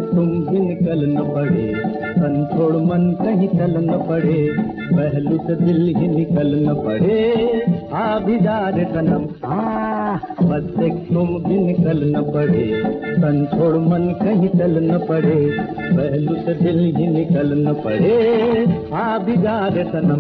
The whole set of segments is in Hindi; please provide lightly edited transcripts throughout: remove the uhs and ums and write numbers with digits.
तुम भी निकल न पड़े, तन छोड़ मन कहीं चल न पड़े, पहलू से दिल ही निकल न पड़े, आ भी जा रे सनम बस एक तुम भी निकल न पड़े, तन छोड़ मन कहीं चल न पड़े, पहलू से दिल ही निकल न पड़े, आ भी जा रे सनम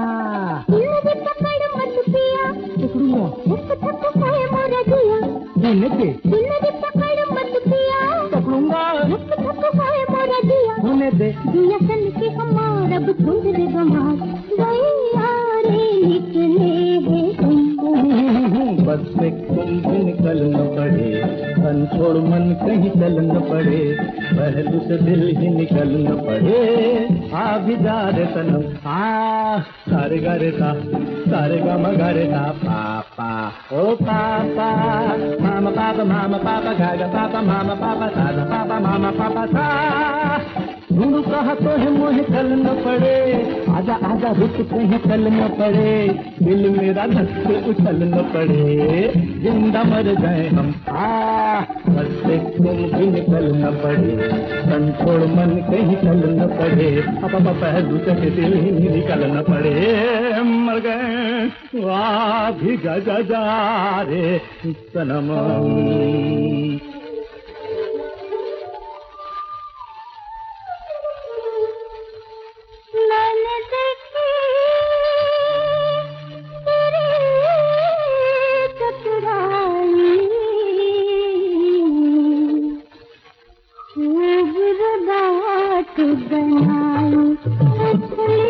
होने दे दिया सन के हमार अब ढूंढ दे गमार रे निकले हैं तुम बस एक तुम भी निकल न पड़े, तन छोड़ मन कहीं चल न पड़े, पहलू से दिल ही निकल न पड़े, आ भी जा रे सनम सारे गा रे सा सारे गा म गा रे सा पापा ओ पापा मामा पापा गा गा पापा मामा पापा सा गा पापा मामा पापा सा ढूंढू कहा तो है मोहे चल न पड़े, आजा आजा रुक कहीं चल न पड़े, दिल मेरा धक से उछल न पड़े, जिंदा मर जाए हम बस एक तुम भी निकल न पड़े, तन छोड़ मन कहीं चल न पड़े, अब पहलू से दिल ही निकल न पड़े, मर गए वाह भी जा रे सनम बनाई